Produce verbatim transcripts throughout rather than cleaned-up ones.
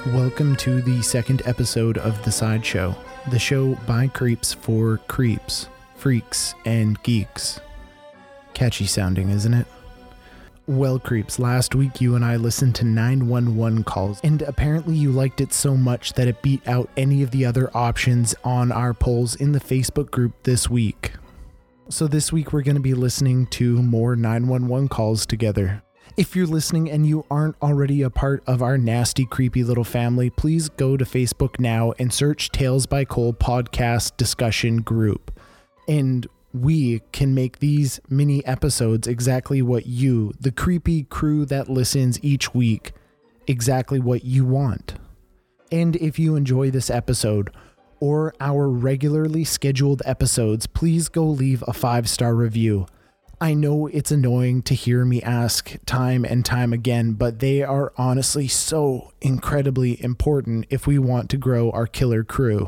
Welcome to the second episode of The Sideshow, the show by creeps for creeps, freaks, and geeks. Catchy sounding, isn't it? Well, creeps, last week you and I listened to nine one one calls, and apparently you liked it so much that it beat out any of the other options on our polls in the Facebook group this week. So this week we're going to be listening to more nine one one calls together. If you're listening and you aren't already a part of our nasty, creepy little family, please go to Facebook now and search Tales by Cole podcast discussion group. And we can make these mini episodes exactly what you, the creepy crew that listens each week, exactly what you want. And if you enjoy this episode or our regularly scheduled episodes, please go leave a five-star review. I know it's annoying to hear me ask time and time again, but they are honestly so incredibly important if we want to grow our killer crew.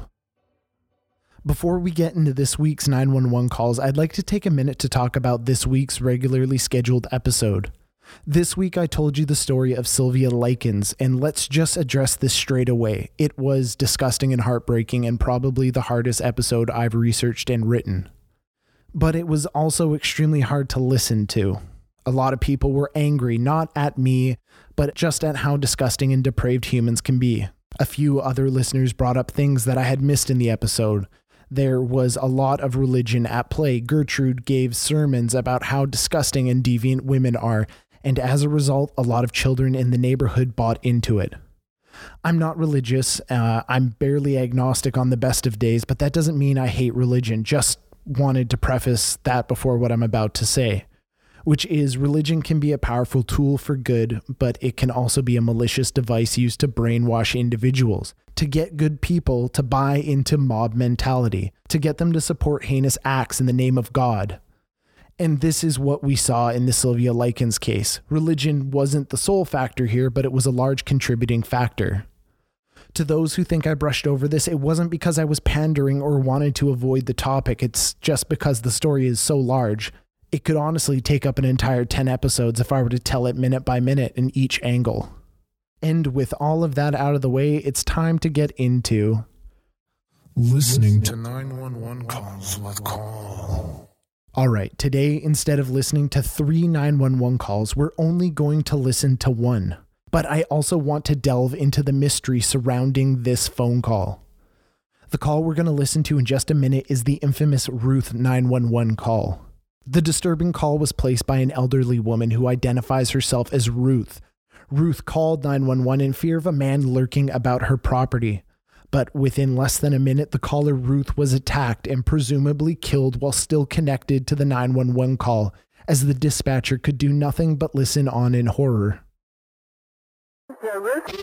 Before we get into this week's nine one one calls, I'd like to take a minute to talk about this week's regularly scheduled episode. This week I told you the story of Sylvia Likens, and let's just address this straight away. It was disgusting and heartbreaking and probably the hardest episode I've researched and written. But it was also extremely hard to listen to. A lot of people were angry, not at me, but just at how disgusting and depraved humans can be. A few other listeners brought up things that I had missed in the episode. There was a lot of religion at play. Gertrude gave sermons about how disgusting and deviant women are, and as a result, a lot of children in the neighborhood bought into it. I'm not religious. Uh, I'm barely agnostic on the best of days, but that doesn't mean I hate religion. Just wanted to preface that before what I'm about to say, which is religion can be a powerful tool for good, but it can also be a malicious device used to brainwash individuals, to get good people to buy into mob mentality, to get them to support heinous acts in the name of God. And this is what we saw in the Sylvia Likens case. Religion wasn't the sole factor here, but it was a large contributing factor. To those who think I brushed over this, it wasn't because I was pandering or wanted to avoid the topic. It's just because the story is so large. It could honestly take up an entire ten episodes if I were to tell it minute by minute in each angle. And with all of that out of the way, it's time to get into listening to nine one one calls with Cole. All right, today, instead of listening to three nine one one calls, we're only going to listen to one. But I also want to delve into the mystery surrounding this phone call. The call we're going to listen to in just a minute is the infamous Ruth nine one one call. The disturbing call was placed by an elderly woman who identifies herself as Ruth. Ruth called nine one one in fear of a man lurking about her property. But within less than a minute, the caller Ruth was attacked and presumably killed while still connected to the nine one one call, as the dispatcher could do nothing but listen on in horror. What's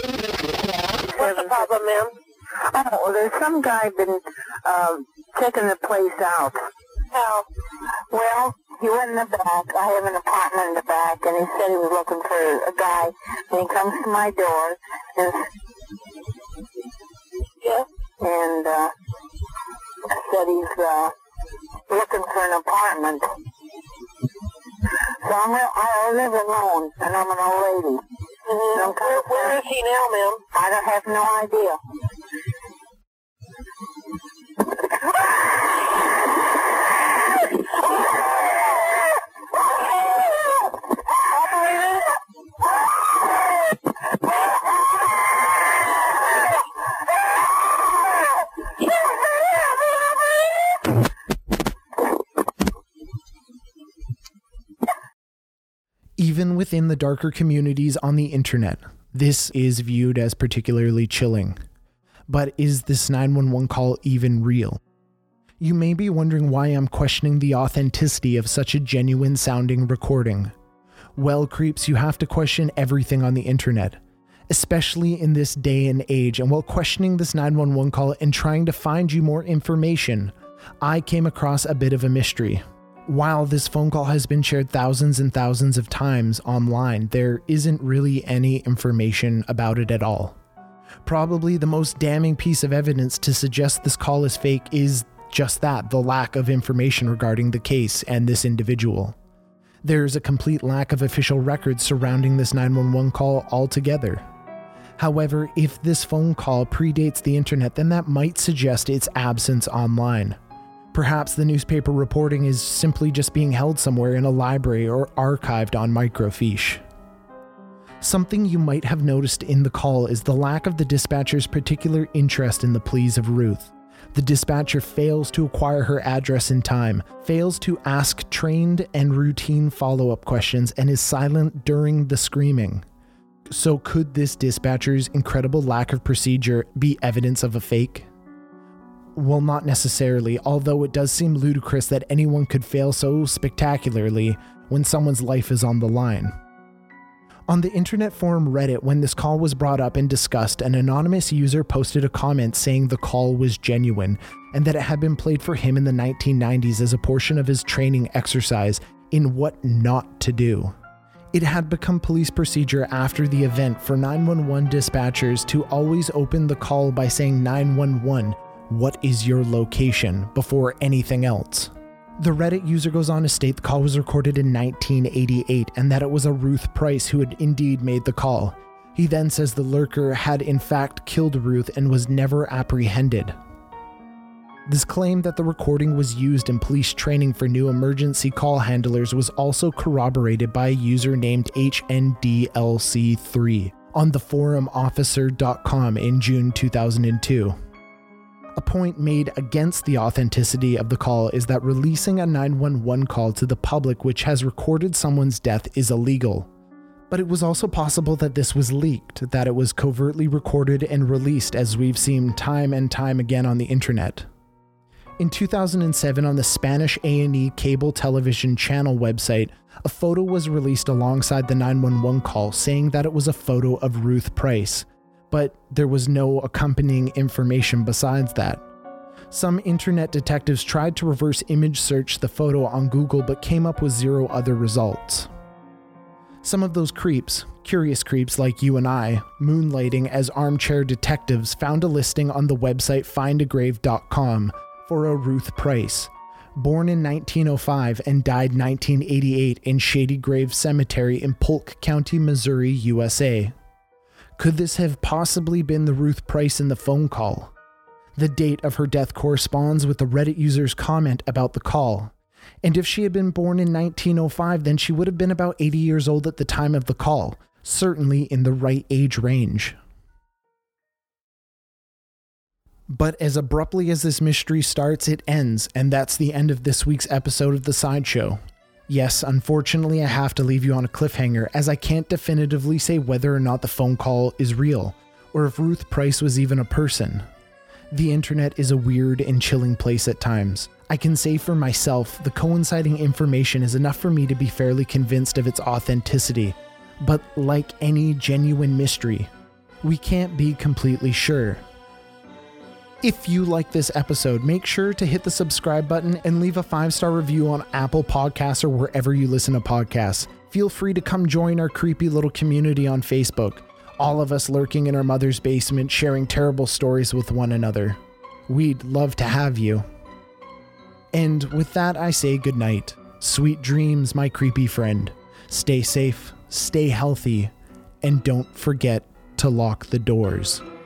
the problem, ma'am? Oh, well, there's some guy been uh, checking the place out. Oh. Well, he went in the back. I have an apartment in the back, and he said he was looking for a guy. And he comes to my door, and yeah, and uh, said he's uh, looking for an apartment. So I'm, I live alone, and I'm an old lady. Mm-hmm. Where, where is he now, ma'am? I don't have no idea. Even within the darker communities on the internet, this is viewed as particularly chilling. But is this nine one one call even real? You may be wondering why I'm questioning the authenticity of such a genuine sounding recording. Well, creeps, you have to question everything on the internet, especially in this day and age. And while questioning this nine one one call and trying to find you more information, I came across a bit of a mystery. While this phone call has been shared thousands and thousands of times online, there isn't really any information about it at all. Probably the most damning piece of evidence to suggest this call is fake is just that, the lack of information regarding the case and this individual. There's a complete lack of official records surrounding this nine one one call altogether. However, if this phone call predates the internet, then that might suggest its absence online. Perhaps the newspaper reporting is simply just being held somewhere in a library or archived on microfiche. Something you might have noticed in the call is the lack of the dispatcher's particular interest in the pleas of Ruth. The dispatcher fails to acquire her address in time, fails to ask trained and routine follow-up questions, and is silent during the screaming. So could this dispatcher's incredible lack of procedure be evidence of a fake? Well, not necessarily, although it does seem ludicrous that anyone could fail so spectacularly when someone's life is on the line. On the internet forum Reddit, when this call was brought up and discussed, an anonymous user posted a comment saying the call was genuine and that it had been played for him in the nineteen nineties as a portion of his training exercise in what not to do. It had become police procedure after the event for nine one one dispatchers to always open the call by saying nine one one, "What is your location?" before anything else. The Reddit user goes on to state the call was recorded in nineteen eighty-eight and that it was a Ruth Price who had indeed made the call. He then says the lurker had in fact killed Ruth and was never apprehended. This claim that the recording was used in police training for new emergency call handlers was also corroborated by a user named H N D L C three on the forum officer dot com in June two thousand two. A point made against the authenticity of the call is that releasing a nine one one call to the public which has recorded someone's death is illegal. But it was also possible that this was leaked, that it was covertly recorded and released, as we've seen time and time again on the internet. In two thousand seven, on the Spanish A and E cable television channel website, a photo was released alongside the nine one one call saying that it was a photo of Ruth Price, but there was no accompanying information besides that. Some internet detectives tried to reverse image search the photo on Google but came up with zero other results. Some of those creeps, curious creeps like you and I, moonlighting as armchair detectives, found a listing on the website find a grave dot com for a Ruth Price, born in nineteen oh five and died nineteen eighty-eight in Shady Grave Cemetery in Polk County, Missouri, U S A. Could this have possibly been the Ruth Price in the phone call? The date of her death corresponds with the Reddit user's comment about the call. And if she had been born in nineteen oh five, then she would have been about eighty years old at the time of the call, certainly in the right age range. But as abruptly as this mystery starts, it ends, and that's the end of this week's episode of The Sideshow. Yes, unfortunately I have to leave you on a cliffhanger, as I can't definitively say whether or not the phone call is real, or if Ruth Price was even a person. The internet is a weird and chilling place at times. I can say for myself, the coinciding information is enough for me to be fairly convinced of its authenticity, but like any genuine mystery, we can't be completely sure. If you like this episode, make sure to hit the subscribe button and leave a five-star review on Apple Podcasts or wherever you listen to podcasts. Feel free to come join our creepy little community on Facebook, all of us lurking in our mother's basement sharing terrible stories with one another. We'd love to have you. And with that, I say goodnight. Sweet dreams, my creepy friend. Stay safe, stay healthy, and don't forget to lock the doors.